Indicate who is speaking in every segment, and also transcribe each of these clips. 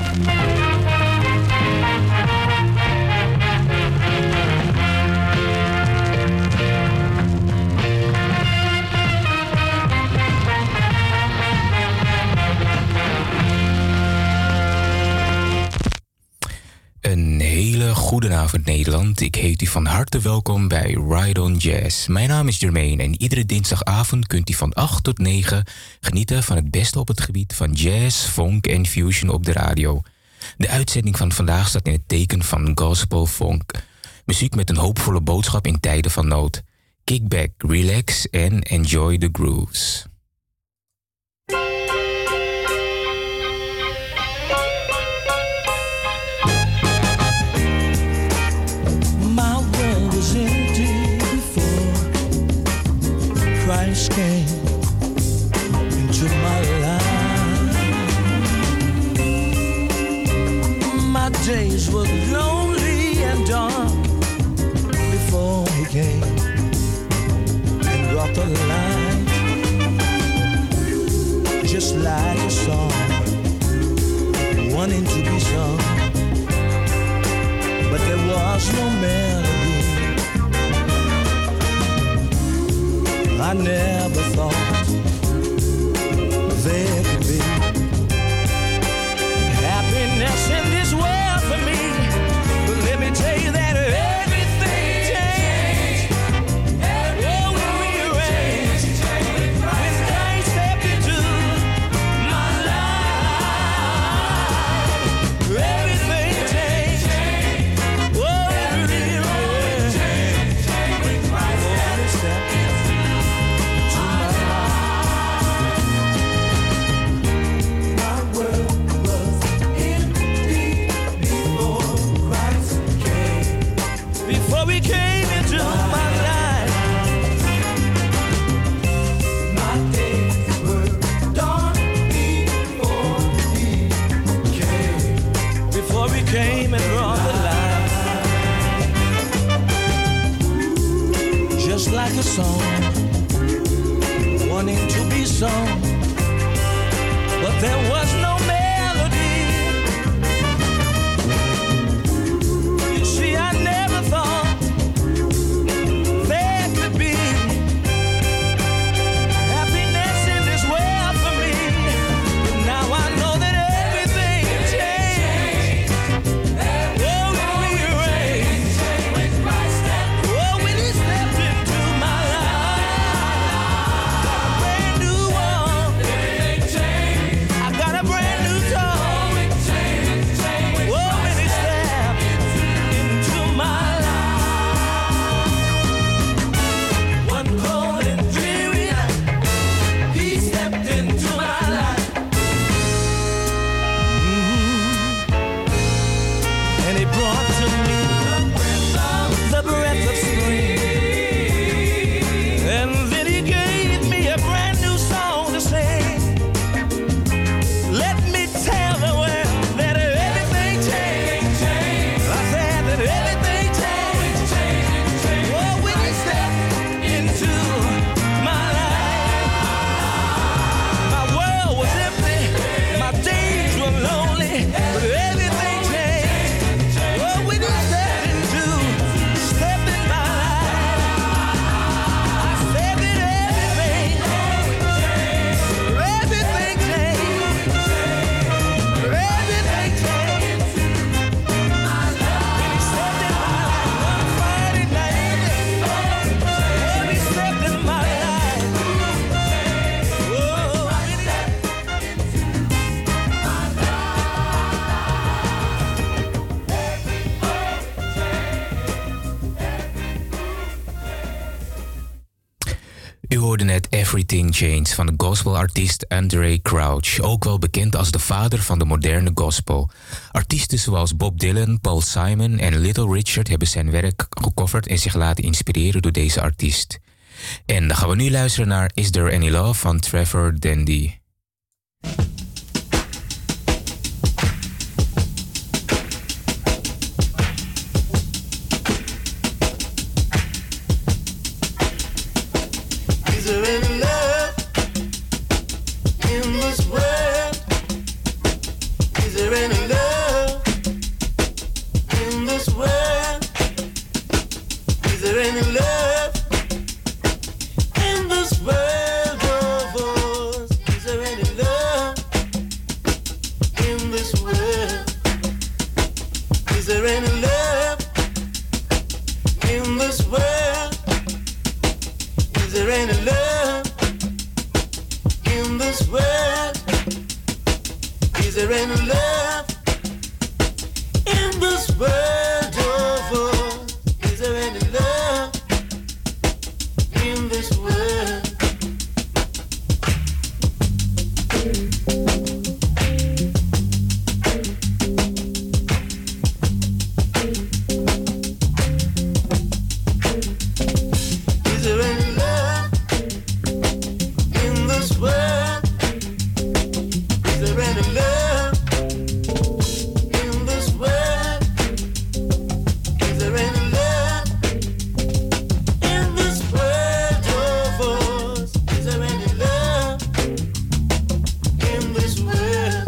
Speaker 1: Goedenavond Nederland, ik heet u van harte welkom bij Ride on Jazz. Mijn naam is Jermaine en iedere dinsdagavond kunt u van 8 tot 9 genieten van het beste op het gebied van jazz, funk en fusion op de radio. De uitzending van vandaag staat in het teken van gospel funk. Muziek met een hoopvolle boodschap in tijden van nood. Kick back, relax en enjoy the grooves.
Speaker 2: Christ came into my life. My days were lonely and dark before he came and brought the light. Just like a song wanting to be sung, but there was no melody. I never thought there could be happiness in this world for me. But let me tell you that everything changed. Oh, when we arranged, when Christ stepped into my life, everything changed. Oh, it really changed when Christ stepped in. Came and brought the light, just like a song wanting to be sung, but there was no melody. You see, I never thought there could be happiness in this world for me, but now I know that everything changed.
Speaker 1: Everything Changed van de gospelartiest Andraé Crouch, ook wel bekend als de vader van de moderne gospel. Artiesten zoals Bob Dylan, Paul Simon en Little Richard hebben zijn werk gecoverd en zich laten inspireren door deze artiest. En dan gaan we nu luisteren naar Is There Any Love van Trevor Dandy.
Speaker 3: Is there any love?
Speaker 2: this world? Is there any love in this world? Is there any love in this world? Is there any love in this world? Oh, is there any love in this world? Is there any love in this world? Is there any love in this world? Is there any love in this world of us? Is there any love in this world?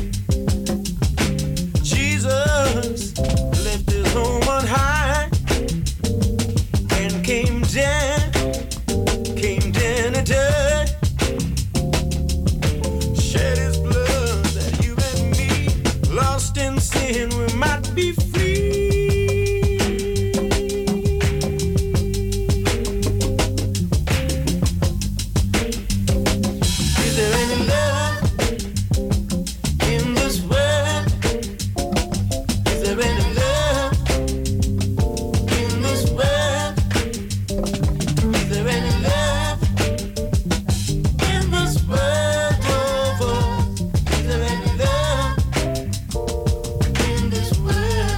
Speaker 2: Jesus left his home on high and came down to dirt, shed his blood that you and me, lost in sin, we might be free. Is there any love in this world? Is there any love in this world? Is there any love in this world of us? Is there any love in this world?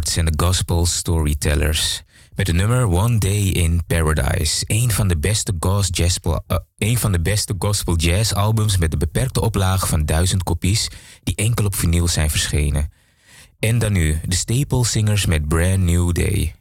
Speaker 1: Prophets en de Gospel Storytellers. Met de nummer One Day in Paradise. Een van de beste gospel jazz albums met een beperkte oplage van 1000 kopies die enkel op vinyl zijn verschenen. En dan nu, de Staple Singers met Brand New Day.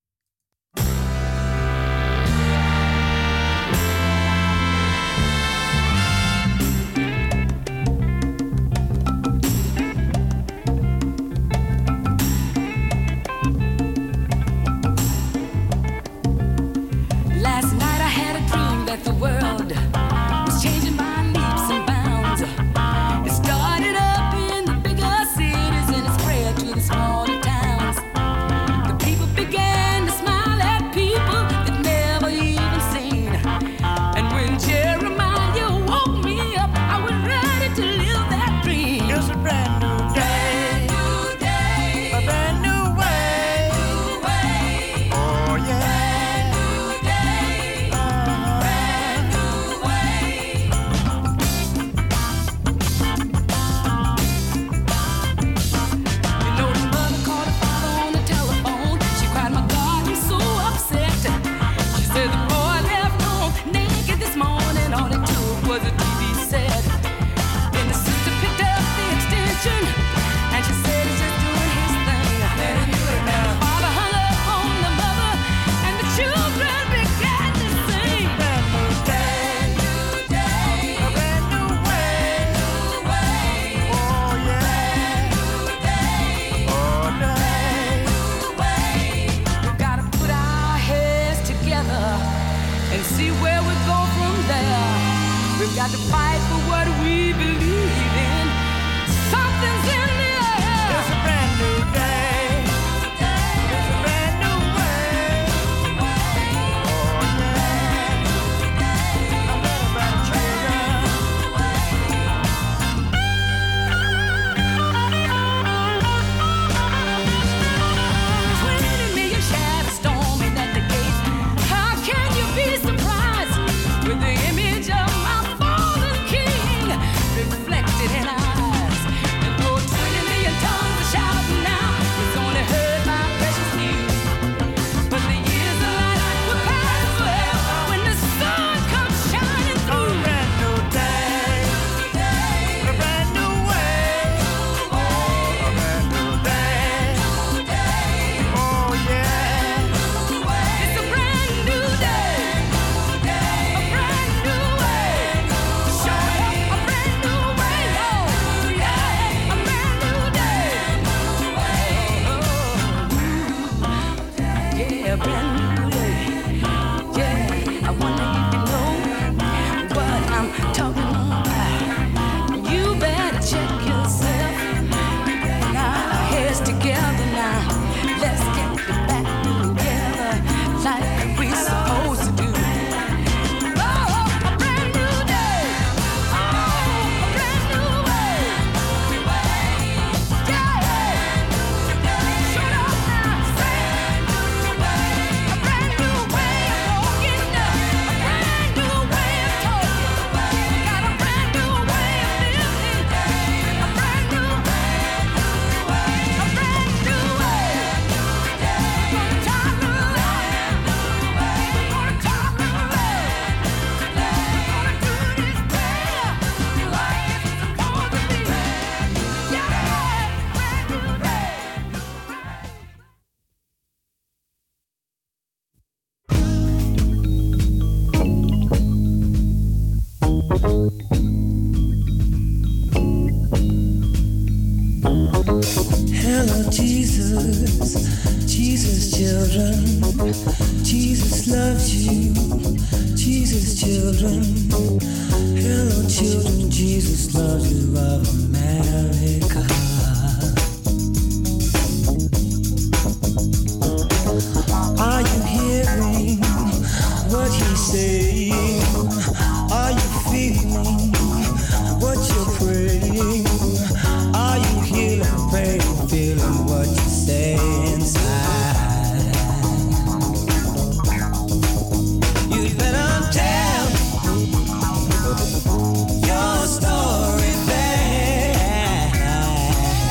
Speaker 3: Hello, Jesus, Jesus, children. Jesus loves you, Jesus, children. Hello, children, Jesus loves you of America. Are you hearing what he's saying? Are you feeling what you're praying? Are you healing pain, feeling what you say inside? You better tell your story back.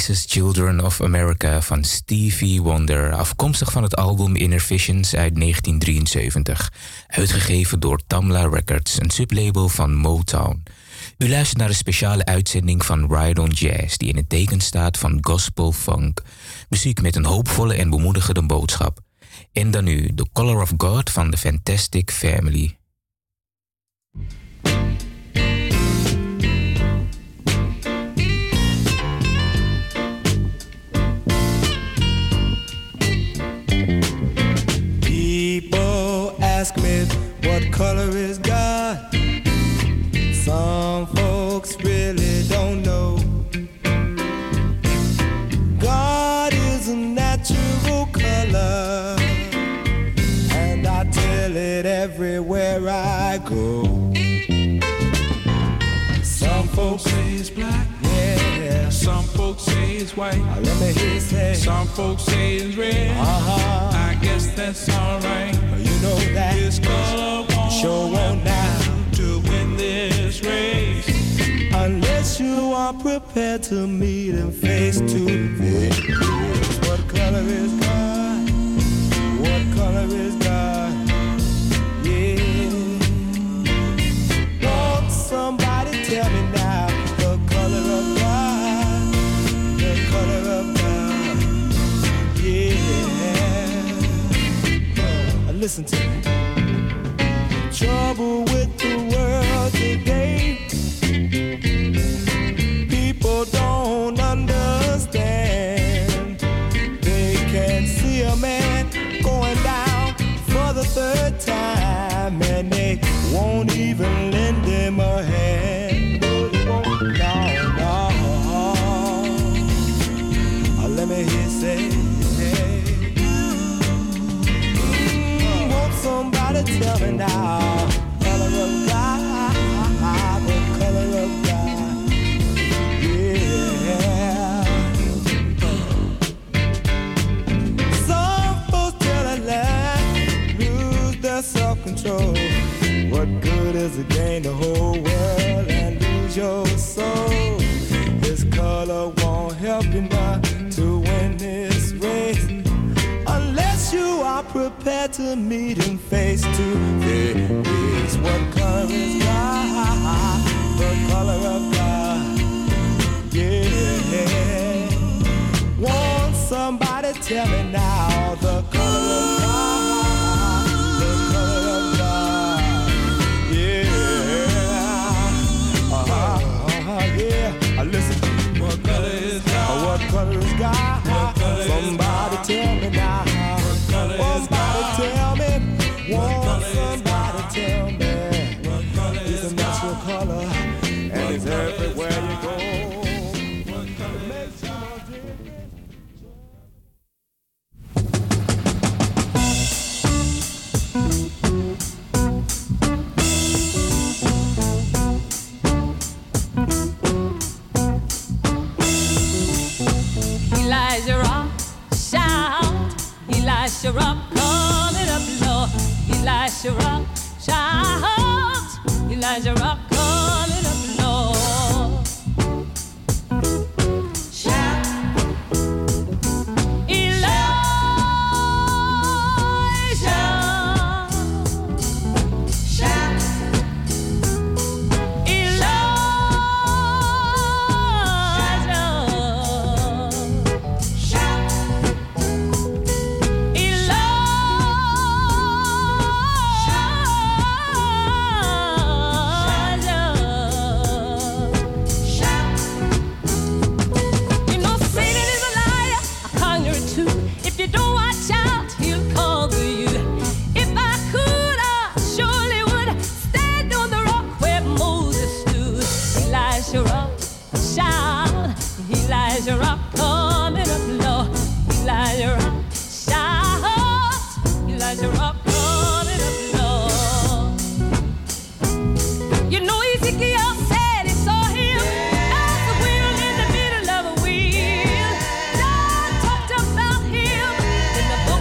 Speaker 1: Precious Children of America van Stevie Wonder, afkomstig van het album Inner Visions uit 1973, uitgegeven door Tamla Records, een sublabel van Motown. U luistert naar een speciale uitzending van Ride on Jazz, die in het teken staat van gospel funk, muziek met een hoopvolle en bemoedigende boodschap. En dan nu The Color of God van The Fantastic Family.
Speaker 3: People ask me what color is God. Some folks really don't know. God is a natural color, and I tell it everywhere I go. Some folks say it's black, yeah. Some folks say it's white. Let me hear you say. Some folks say it's red. I guess that's alright. You know that this color won't show won't now to win this race, unless you are prepared to meet him face to face. What color is God? What color is God? Yeah. Won't somebody tell me now the color of God? The color of God. Yeah. Listen to me. Trouble with the world today. People don't understand. They can't see a man going down for the third time, and they won't even lend him a hand. No, no. Let me hear you say, won't somebody tell me now? Color of God, the color of God, yeah. Some folks tell a lie, lose their self-control. What good is it gain the whole world and lose your soul? This color won't help you now to win this race, unless you are prepared to meet him face to face. What color is God? The color of God. Yeah. Won't somebody tell me now the color of God? The color of God. Yeah. Yeah. Listen. What color is God? What color is God? Somebody tell me now. Somebody tell me. Won't somebody tell me? It's a natural color, and it's everywhere you go.
Speaker 4: Elijah Rock, shout. Elijah Rock, call it up, Lord. Elijah Rock, shout. Elijah Rock, call it up, Lord. Shout. Elijah. Shout. Elijah Rock, coming up low. Elijah Rock, shout. Elijah Rock, coming up low. You know Ezekiel said he saw him as the wheel in the middle of a wheel. God talked about him in the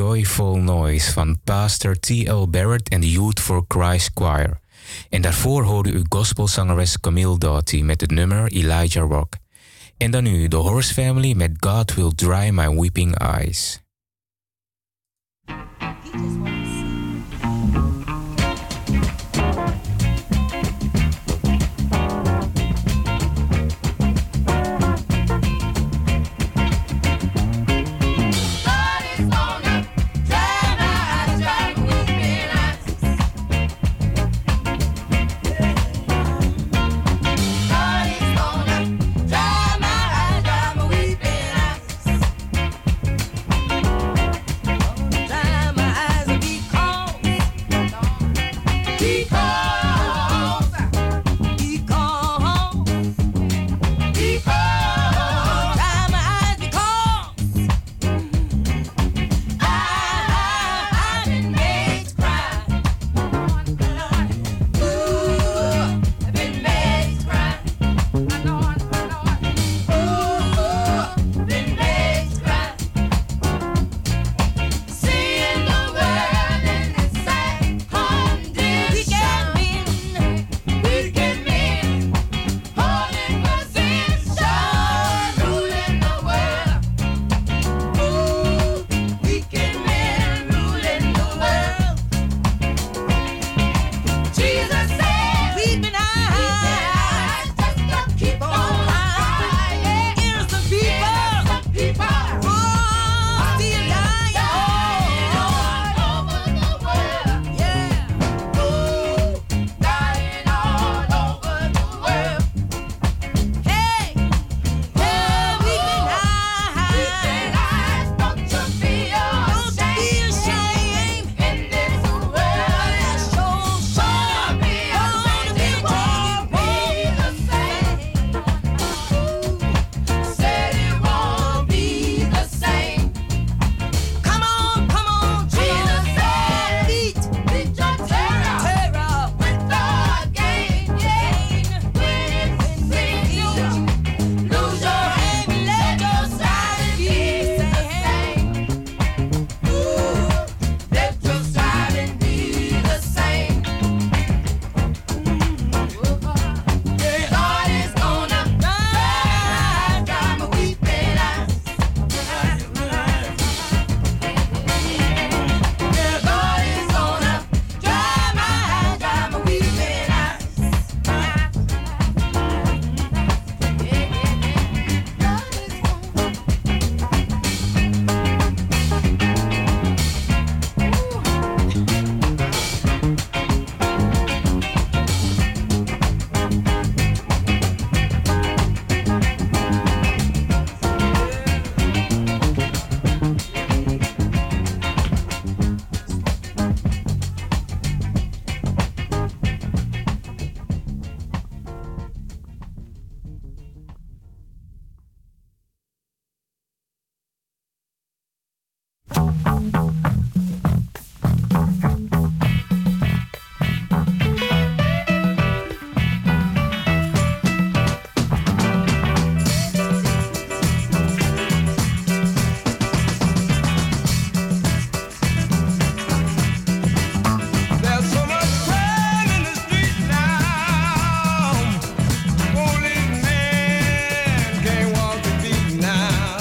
Speaker 1: Joyful Noise van Pastor T.L. Barrett en de Youth for Christ Choir. En daarvoor hoorde u gospelzangeres Camille Doughty met het nummer Elijah Rock. En dan nu de Horse Family met God Will Dry My Weeping Eyes.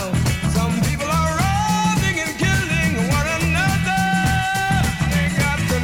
Speaker 3: Got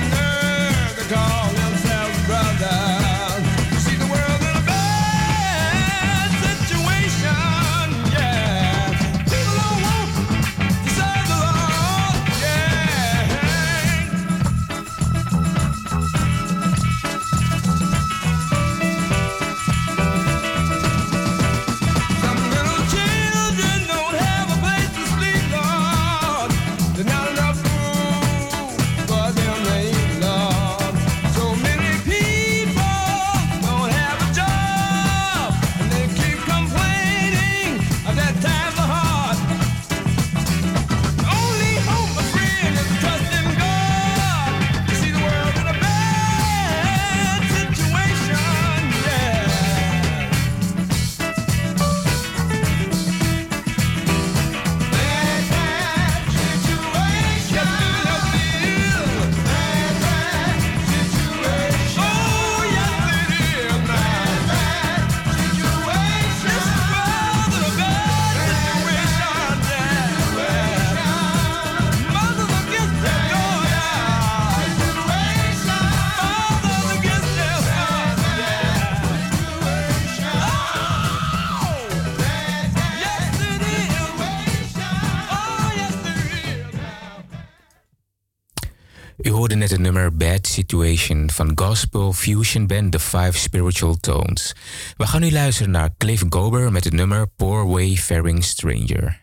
Speaker 1: hoorde net het nummer Bad Situation van gospel fusion band The Five Spiritual Tones. We gaan nu luisteren naar Cliff Gober met het nummer Poor Wayfaring Stranger.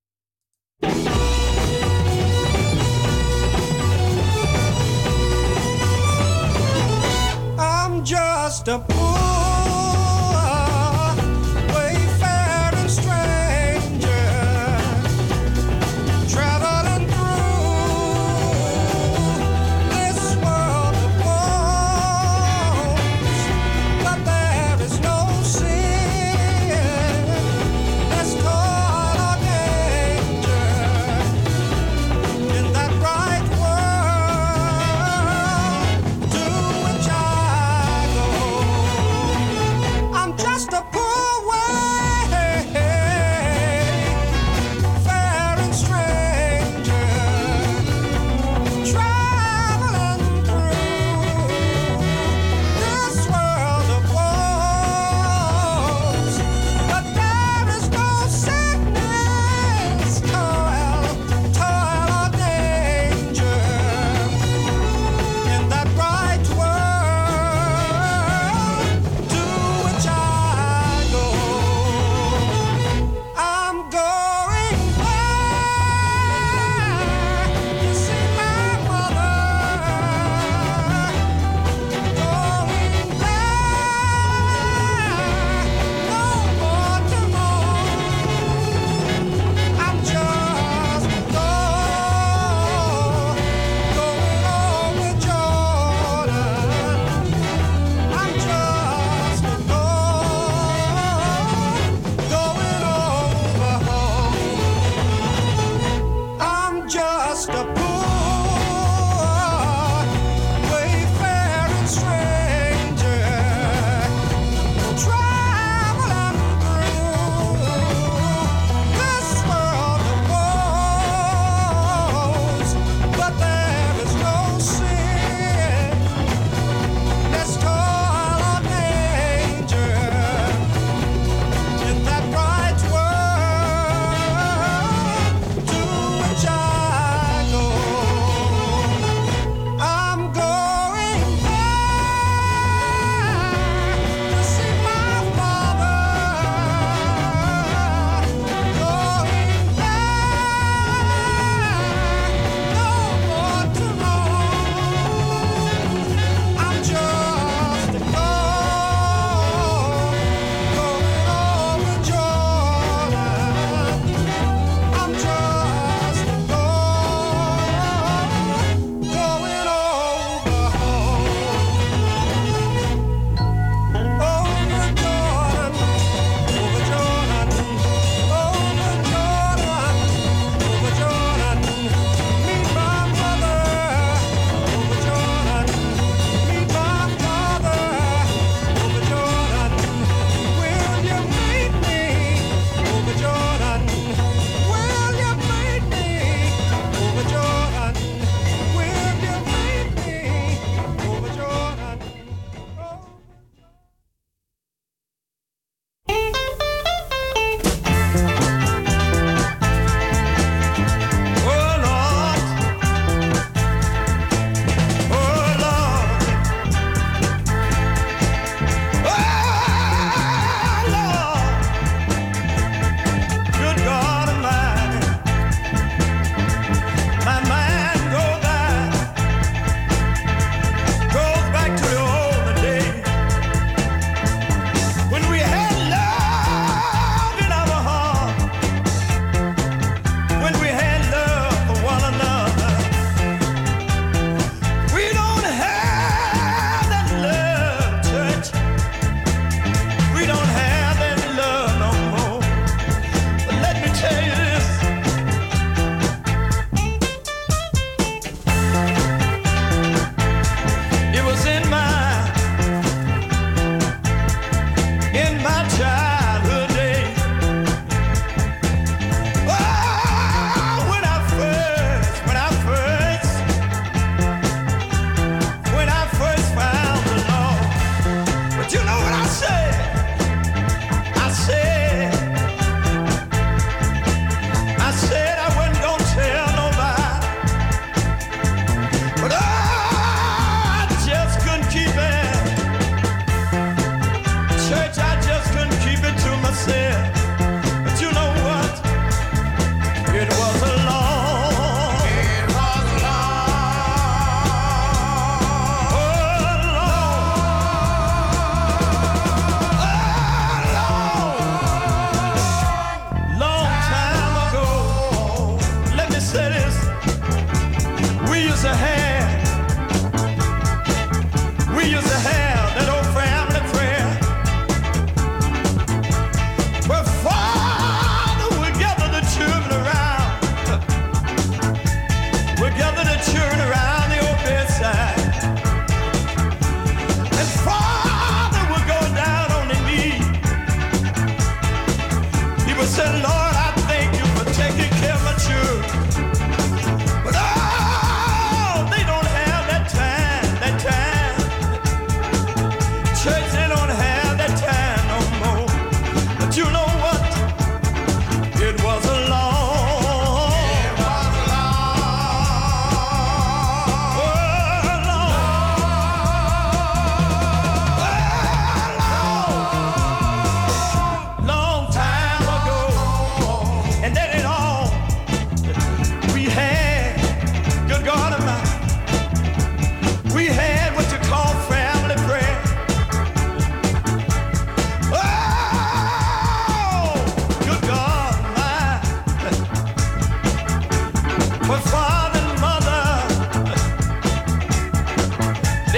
Speaker 2: I'm just a poor wayfaring stranger, traveling through this world of woes, but there is no sin less toil or danger in that bright world to which I go.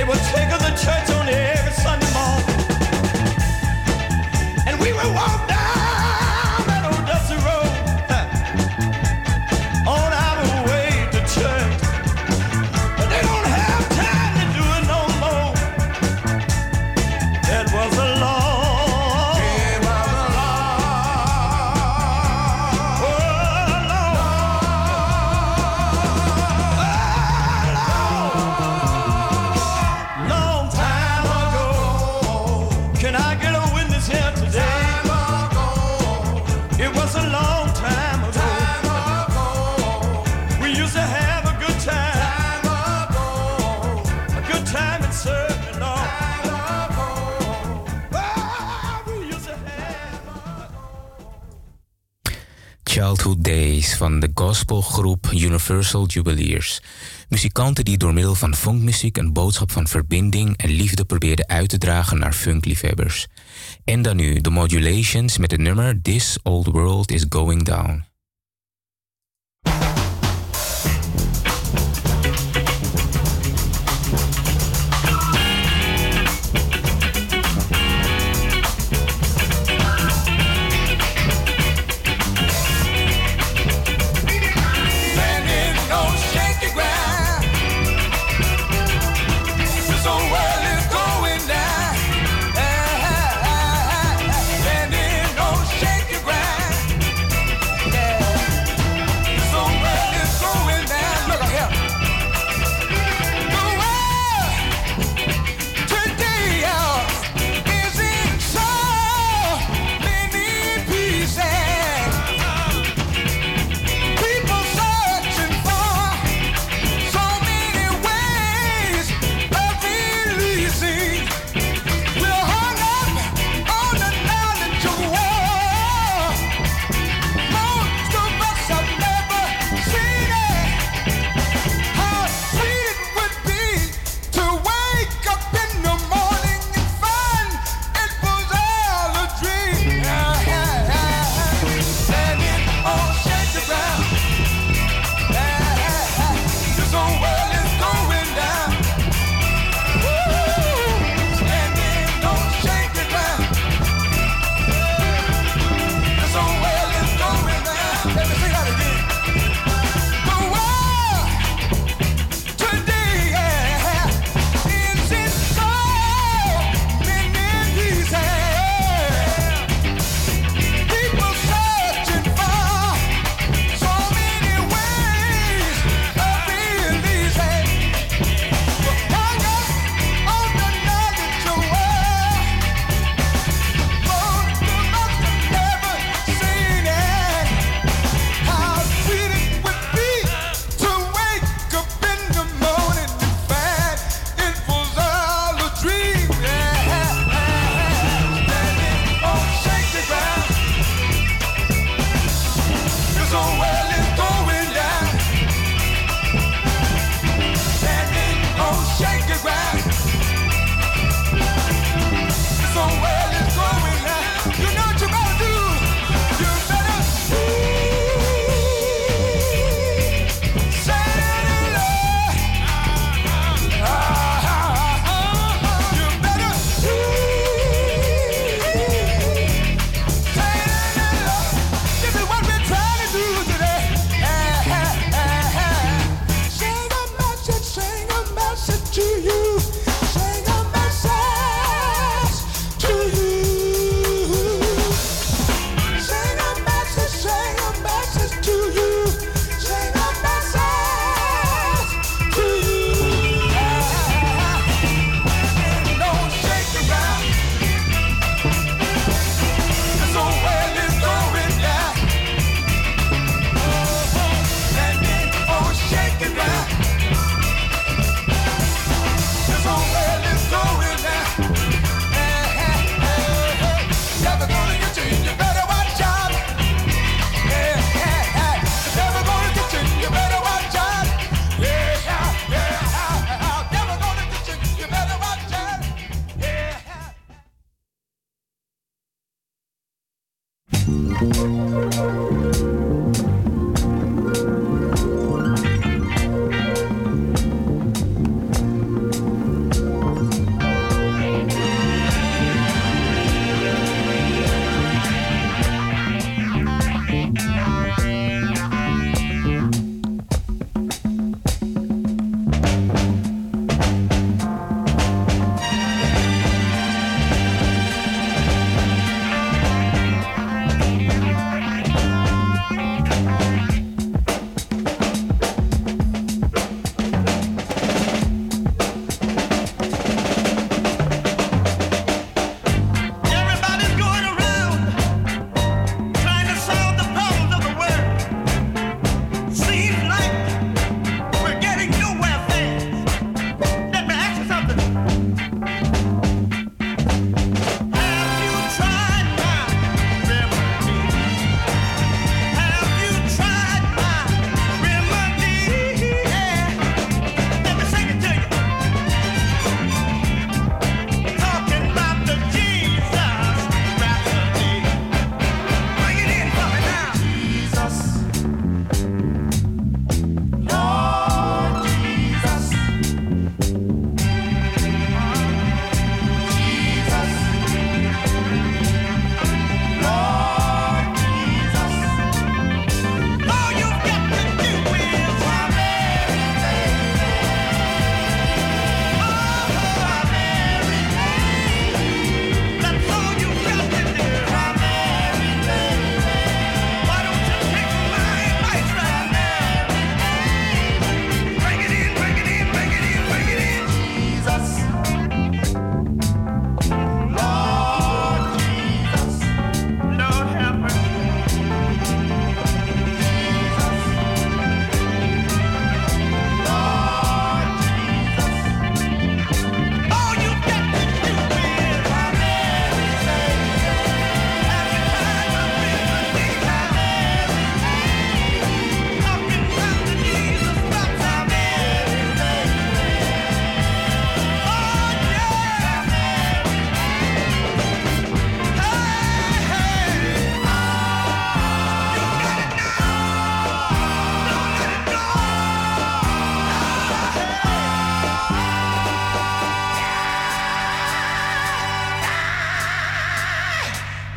Speaker 2: They would take her to church on every Sunday morning. And we would walk down that old dusty road on our way to church. But they don't have time to do it no more. That was a long
Speaker 1: Childhood Days van de gospelgroep Universal Jubileers. Muzikanten die door middel van funkmuziek een boodschap van verbinding en liefde probeerden uit te dragen naar funkliefhebbers. En dan nu de Modulations met het nummer This Old World is Going Down.
Speaker 2: Yeah.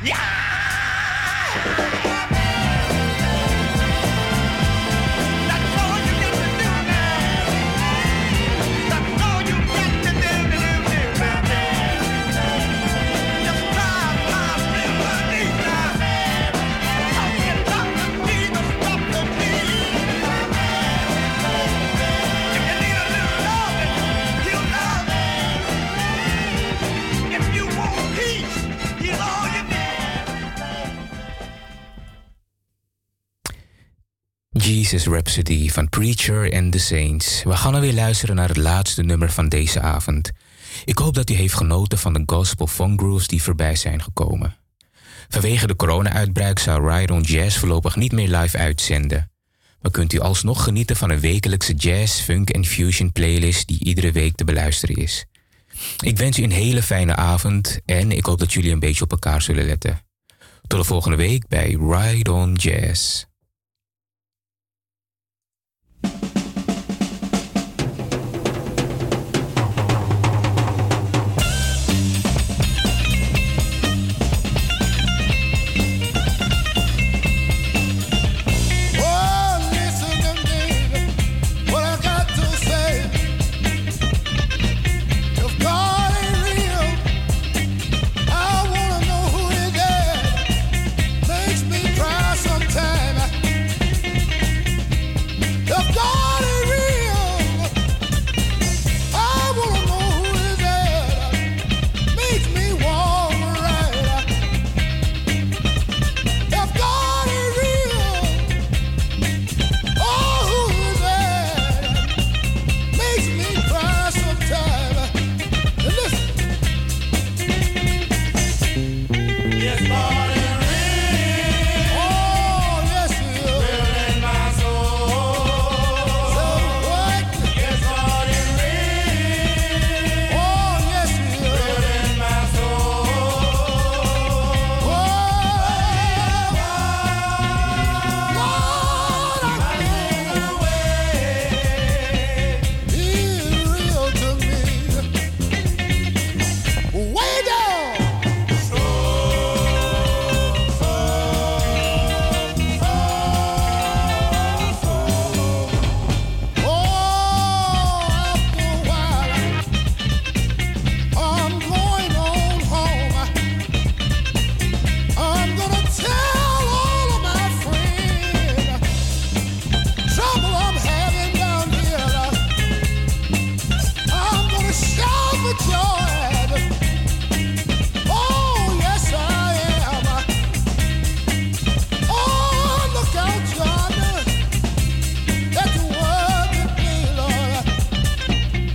Speaker 1: Jesus Rhapsody van Preacher and the Saints. We gaan alweer luisteren naar het laatste nummer van deze avond. Ik hoop dat u heeft genoten van de gospel funk grooves die voorbij zijn gekomen. Vanwege de corona-uitbraak zou Ride on Jazz voorlopig niet meer live uitzenden. Maar kunt u alsnog genieten van een wekelijkse jazz, funk en fusion playlist die iedere week te beluisteren is. Ik wens u een hele fijne avond en ik hoop dat jullie een beetje op elkaar zullen letten. Tot de volgende week bij Ride on Jazz.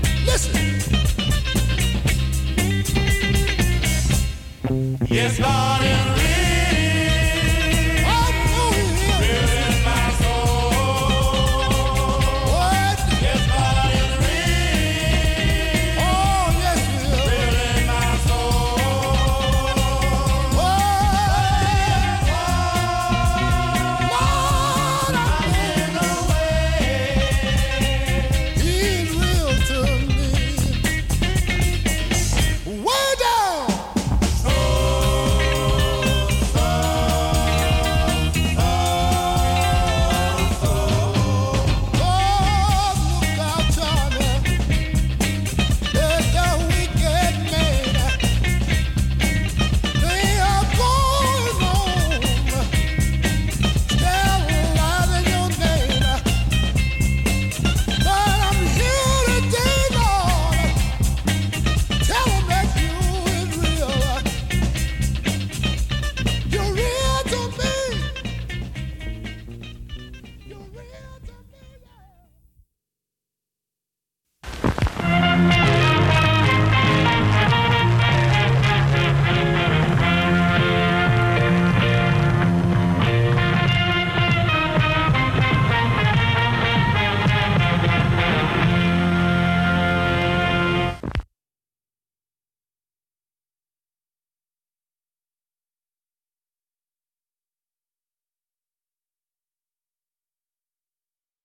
Speaker 2: Yes, Lord.